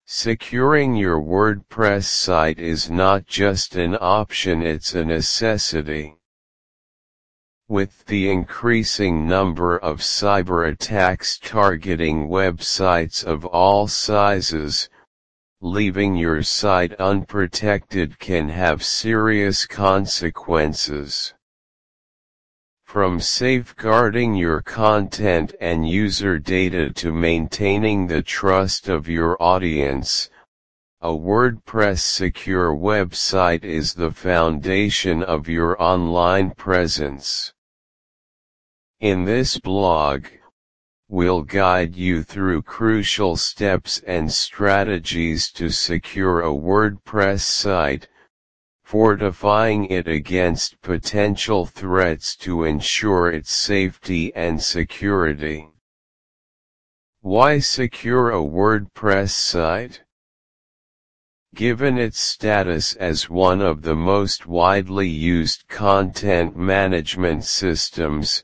Securing your WordPress site is not just an option, it's a necessity. With the increasing number of cyber attacks targeting websites of all sizes, leaving your site unprotected can have serious consequences. From safeguarding your content and user data to maintaining the trust of your audience, a WordPress secure website is the foundation of your online presence. In this blog, we'll guide you through crucial steps and strategies to secure a WordPress site, fortifying it against potential threats to ensure its safety and security. Why secure a WordPress site? Given its status as one of the most widely used content management systems,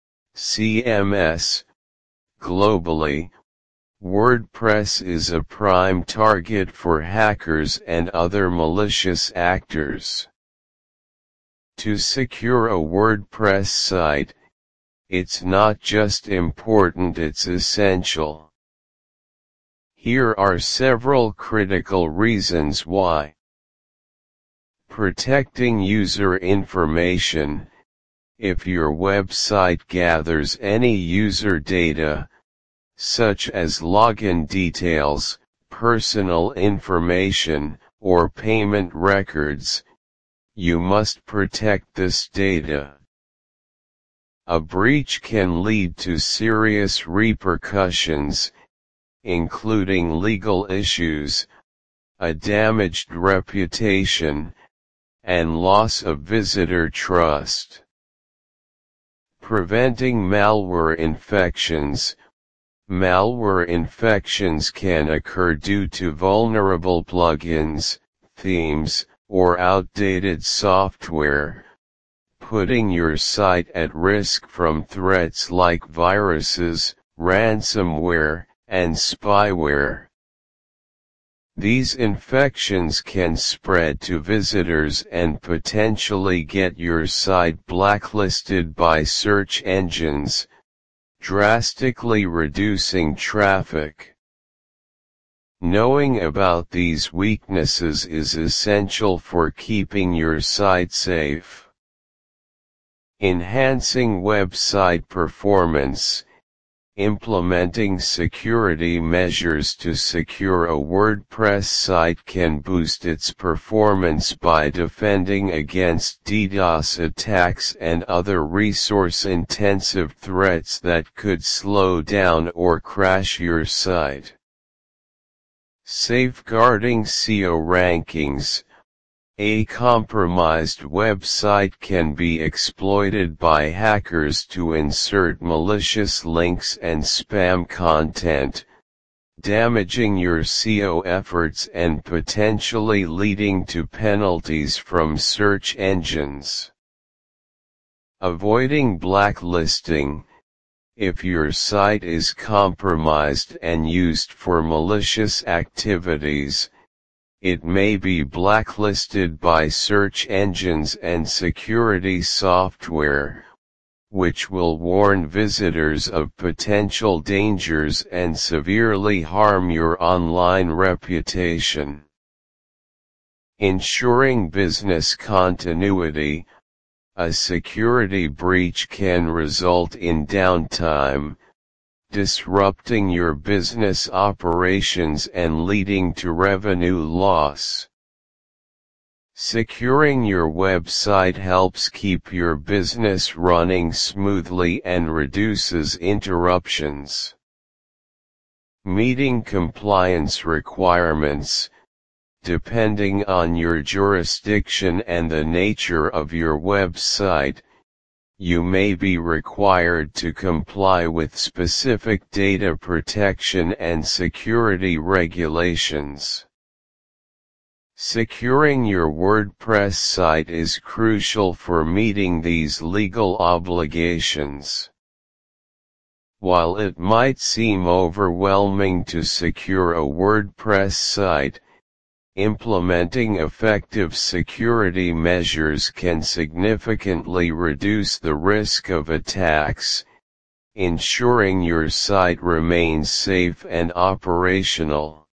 CMS, globally, WordPress is a prime target for hackers and other malicious actors. To secure a WordPress site, it's not just important, it's essential. Here are several critical reasons why. Protecting user information. If your website gathers any user data, such as login details, personal information, or payment records, you must protect this data. A breach can lead to serious repercussions, including legal issues, a damaged reputation, and loss of visitor trust. Preventing malware infections. Malware infections can occur due to vulnerable plugins, themes, or outdated software, putting your site at risk from threats like viruses, ransomware, and spyware. These infections can spread to visitors and potentially get your site blacklisted by search engines, drastically reducing traffic. Knowing about these weaknesses is essential for keeping your site safe. Enhancing website performance. Implementing security measures to secure a WordPress site can boost its performance by defending against DDoS attacks and other resource-intensive threats that could slow down or crash your site. Safeguarding SEO rankings. A compromised website can be exploited by hackers to insert malicious links and spam content, damaging your SEO efforts and potentially leading to penalties from search engines. Avoiding blacklisting. If your site is compromised and used for malicious activities, it may be blacklisted by search engines and security software, which will warn visitors of potential dangers and severely harm your online reputation. Ensuring business continuity. A security breach can result in downtime, disrupting your business operations and leading to revenue loss. Securing your website helps keep your business running smoothly and reduces interruptions. Meeting compliance requirements. Depending on your jurisdiction and the nature of your website, you may be required to comply with specific data protection and security regulations. Securing your WordPress site is crucial for meeting these legal obligations. While it might seem overwhelming to secure a WordPress site, implementing effective security measures can significantly reduce the risk of attacks, ensuring your site remains safe and operational.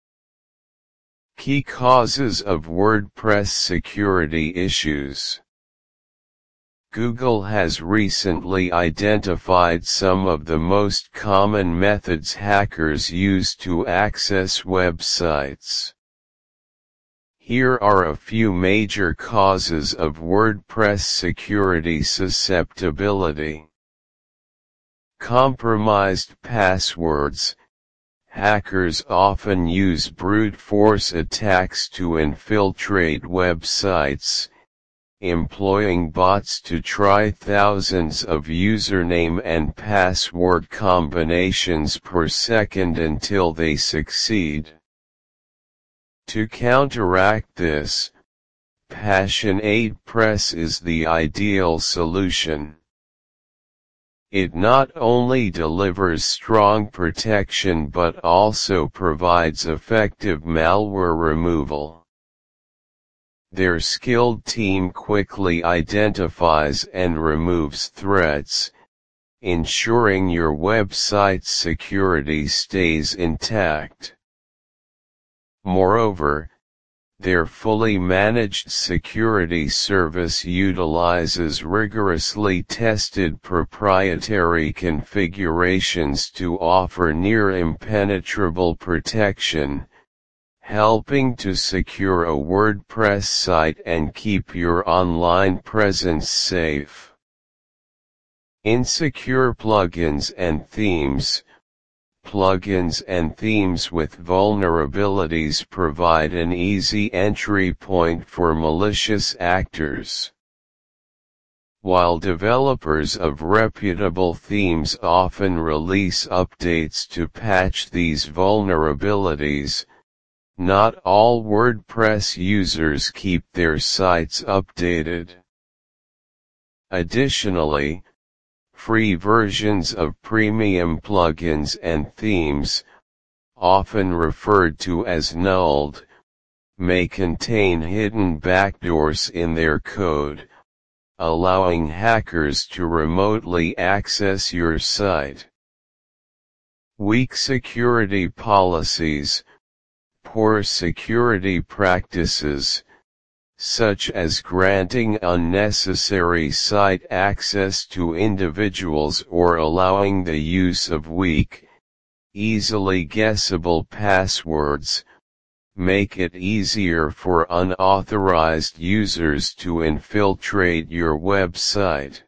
Key causes of WordPress security issues. Google has recently identified some of the most common methods hackers use to access websites. Here are a few major causes of WordPress security susceptibility. Compromised passwords. Hackers often use brute force attacks to infiltrate websites, employing bots to try thousands of username and password combinations per second until they succeed. To counteract this, Passion8Press is the ideal solution. It not only delivers strong protection but also provides effective malware removal. Their skilled team quickly identifies and removes threats, ensuring your website's security stays intact. Moreover, their fully managed security service utilizes rigorously tested proprietary configurations to offer near-impenetrable protection, helping to secure a WordPress site and keep your online presence safe. Insecure plugins and themes. Plugins and themes with vulnerabilities provide an easy entry point for malicious actors. While developers of reputable themes often release updates to patch these vulnerabilities, not all WordPress users keep their sites updated. Additionally, free versions of premium plugins and themes, often referred to as nulled, may contain hidden backdoors in their code, allowing hackers to remotely access your site. Weak security policies. Poor security practices, such as granting unnecessary site access to individuals or allowing the use of weak, easily guessable passwords, make it easier for unauthorized users to infiltrate your website.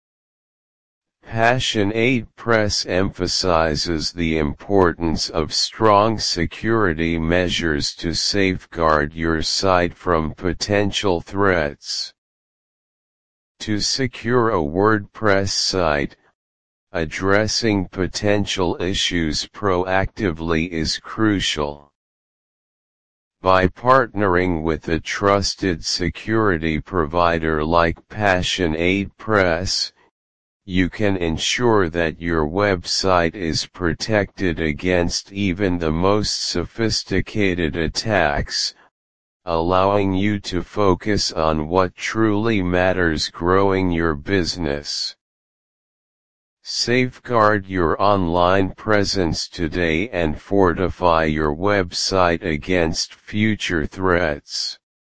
Passion8Press emphasizes the importance of strong security measures to safeguard your site from potential threats. To secure a WordPress site, addressing potential issues proactively is crucial. By partnering with a trusted security provider like Passion8Press, you can ensure that your website is protected against even the most sophisticated attacks, allowing you to focus on what truly matters: growing your business. Safeguard your online presence today and fortify your website against future threats.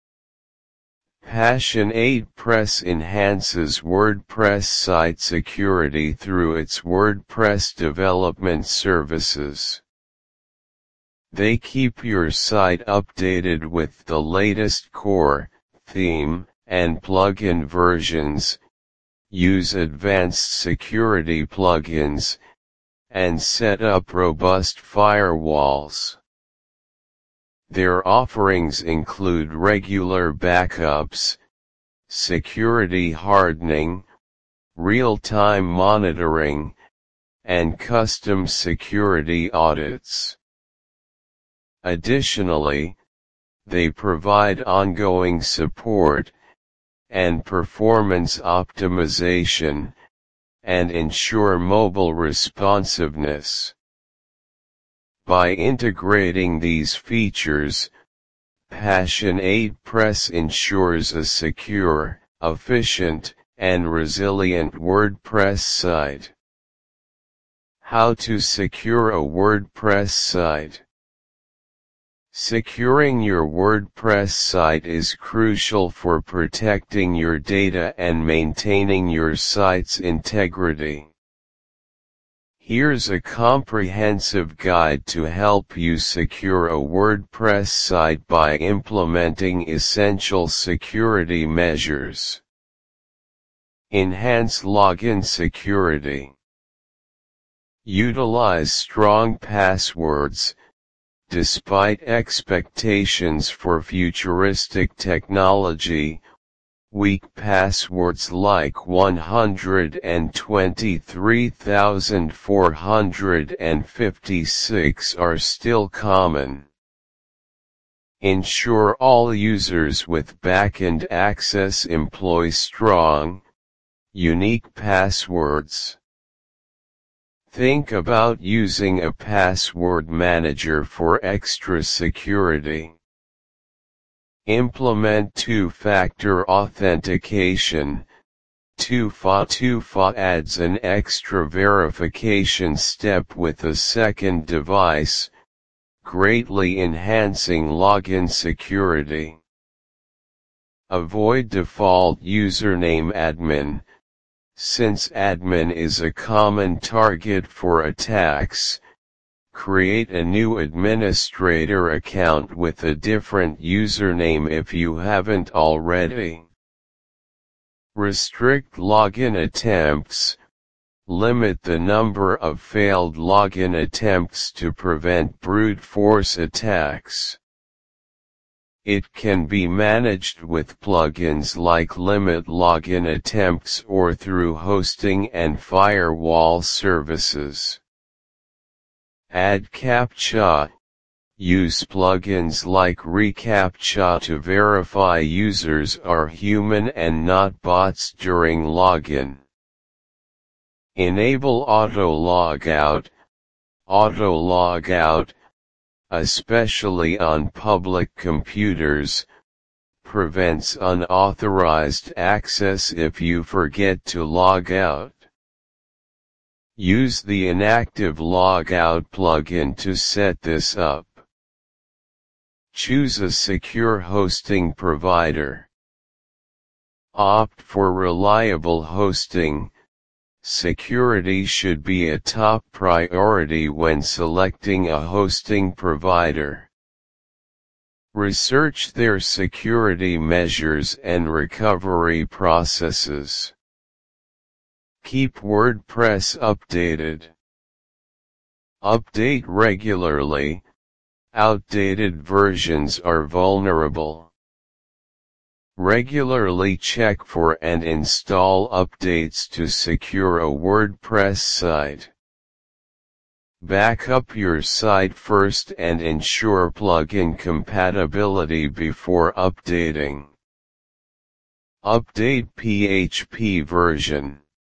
Passion8Press enhances WordPress site security through its WordPress development services. They keep your site updated with the latest core, theme, and plugin versions, use advanced security plugins, and set up robust firewalls. Their offerings include regular backups, security hardening, real-time monitoring, and custom security audits. Additionally, they provide ongoing support and performance optimization, and ensure mobile responsiveness. By integrating these features, Passion8 Press ensures a secure, efficient, and resilient WordPress site. How to secure a WordPress site. Securing your WordPress site is crucial for protecting your data and maintaining your site's integrity. Here's a comprehensive guide to help you secure a WordPress site by implementing essential security measures. Enhance login security. Utilize strong passwords. Despite expectations for futuristic technology, weak passwords like 123,456 are still common. Ensure all users with backend access employ strong, unique passwords. Think about using a password manager for extra security. Implement two-factor authentication. 2FA adds an extra verification step with a second device, greatly enhancing login security. Avoid default username admin. Since admin is a common target for attacks, create a new administrator account with a different username if you haven't already. Restrict login attempts. Limit the number of failed login attempts to prevent brute force attacks. It can be managed with plugins like Limit Login Attempts or through hosting and firewall services. Add CAPTCHA. Use plugins like reCAPTCHA to verify users are human and not bots during login. Enable Auto Logout. Auto Logout, especially on public computers, prevents unauthorized access if you forget to log out. Use the Inactive Logout plugin to set this up. Choose a secure hosting provider. Opt for reliable hosting. Security should be a top priority when selecting a hosting provider. Research their security measures and recovery processes. Keep WordPress updated. Update regularly. Outdated versions are vulnerable. Regularly check for and install updates to secure a WordPress site. Back up your site first and ensure plugin compatibility before updating. Update PHP version.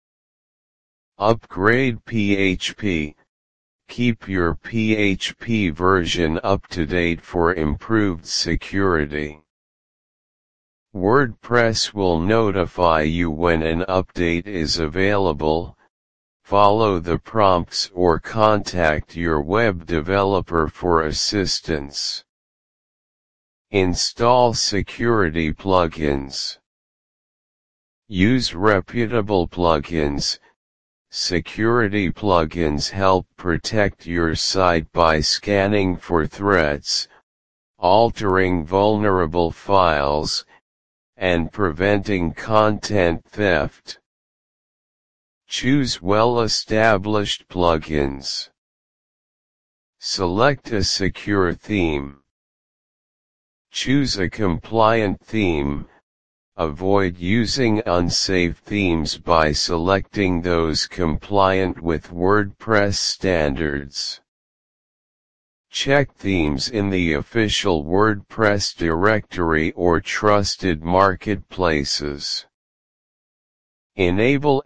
Upgrade PHP. Keep your PHP version up to date for improved security. WordPress will notify you when an update is available. Follow the prompts or contact your web developer for assistance. Install security plugins. Use reputable plugins. Security plugins help protect your site by scanning for threats, altering vulnerable files, and preventing content theft. Choose well-established plugins. Select a secure theme. Choose a compliant theme. Avoid using unsafe themes by selecting those compliant with WordPress standards. Check themes in the official WordPress directory or trusted marketplaces. Enable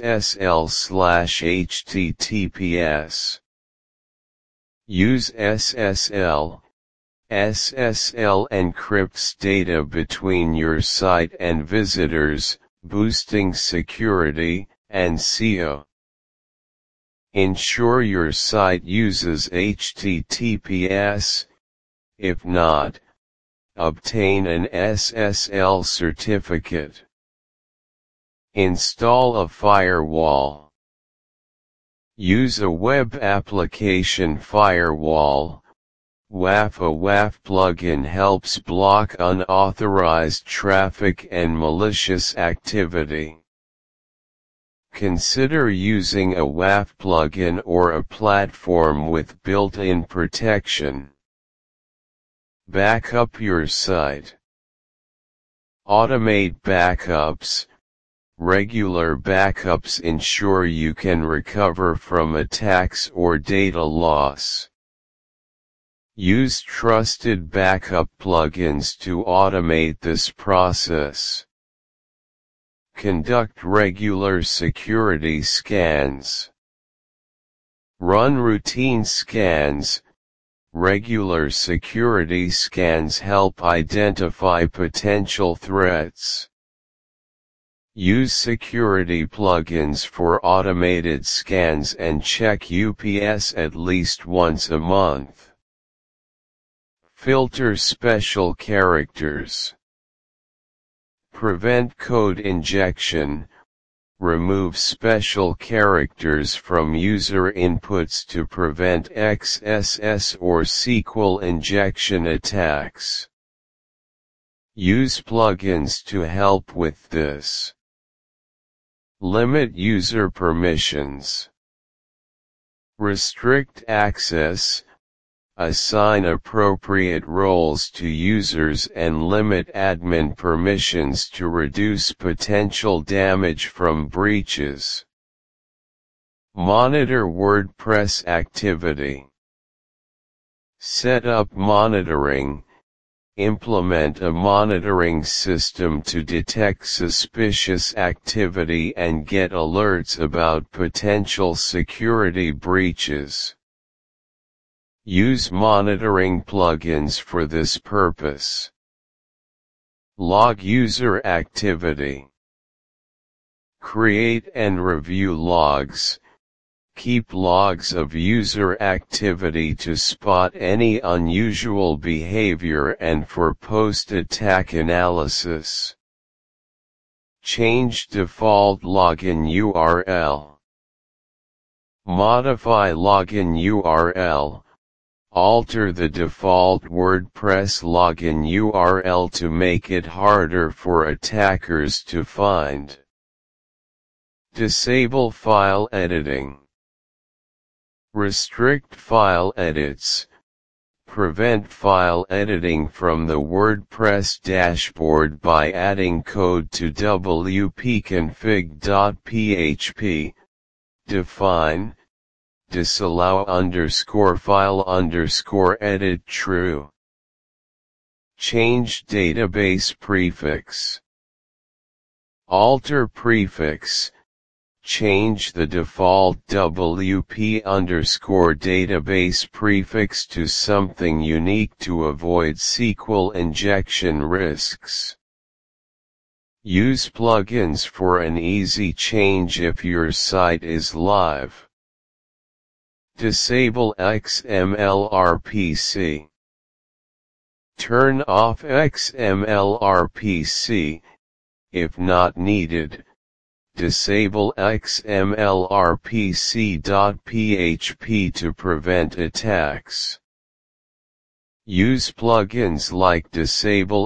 SSL/HTTPS. Use SSL. SSL encrypts data between your site and visitors, boosting security and SEO. Ensure your site uses HTTPS. If not, obtain an SSL certificate. Install a firewall. Use a web application firewall. WAF. A WAF plugin helps block unauthorized traffic and malicious activity. Consider using a WAF plugin or a platform with built-in protection. Backup your site. Automate backups. Regular backups ensure you can recover from attacks or data loss. Use trusted backup plugins to automate this process. Conduct regular security scans. Run routine scans. Regular security scans help identify potential threats. Use security plugins for automated scans and check UPS at least once a month. Filter special characters. Prevent code injection. Remove special characters from user inputs to prevent XSS or SQL injection attacks. Use plugins to help with this. Limit user permissions. Restrict access. Assign appropriate roles to users and limit admin permissions to reduce potential damage from breaches. Monitor WordPress activity. Set up monitoring. Implement a monitoring system to detect suspicious activity and get alerts about potential security breaches. Use monitoring plugins for this purpose. Log user activity. Create and review logs. Keep logs of user activity to spot any unusual behavior and for post-attack analysis. Change default login URL. Modify login URL. Alter the default WordPress login URL to make it harder for attackers to find. Disable file editing. Restrict file edits. Prevent file editing from the WordPress dashboard by adding code to wp-config.php. Define. Disallow _file _edit true. Change database prefix. Alter prefix. Change the default wp_database prefix to something unique to avoid SQL injection risks. Use plugins for an easy change if your site is live. Disable XML-RPC. Turn off XML-RPC. If not needed, disable XML-RPC.php to prevent attacks. Use plugins like Disable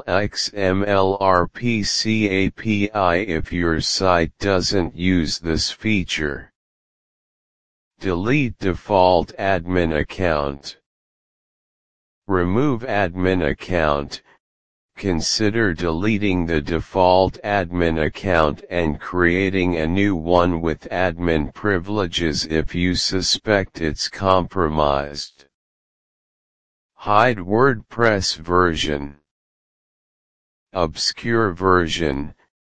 XML-RPC API if your site doesn't use this feature. Delete default admin account. Remove admin account. Consider deleting the default admin account and creating a new one with admin privileges if you suspect it's compromised. Hide WordPress version. Obscure version.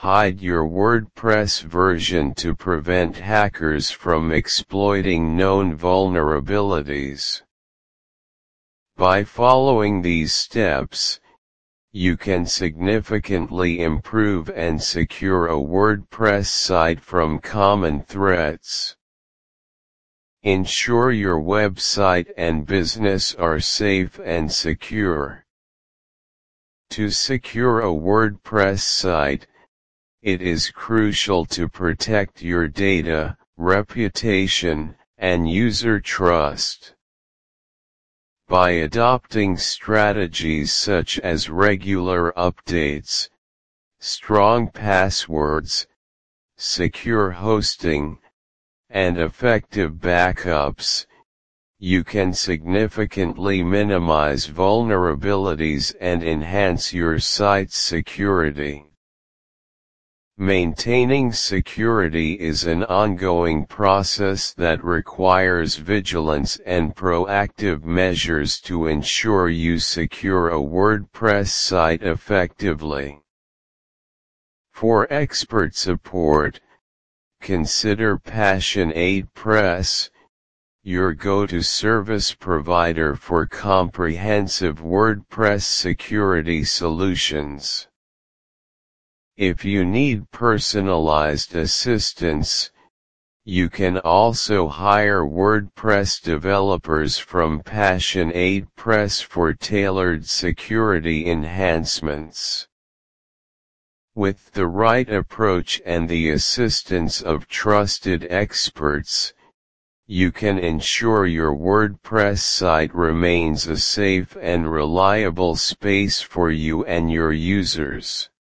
Hide your WordPress version to prevent hackers from exploiting known vulnerabilities. By following these steps, you can significantly improve and secure a WordPress site from common threats. Ensure your website and business are safe and secure. To secure a WordPress site, it is crucial to protect your data, reputation, and user trust. By adopting strategies such as regular updates, strong passwords, secure hosting, and effective backups, you can significantly minimize vulnerabilities and enhance your site's security. Maintaining security is an ongoing process that requires vigilance and proactive measures to ensure you secure a WordPress site effectively. For expert support, consider Passion8Press, your go-to service provider for comprehensive WordPress security solutions. If you need personalized assistance, you can also hire WordPress developers from Passion8Press for tailored security enhancements. With the right approach and the assistance of trusted experts, you can ensure your WordPress site remains a safe and reliable space for you and your users.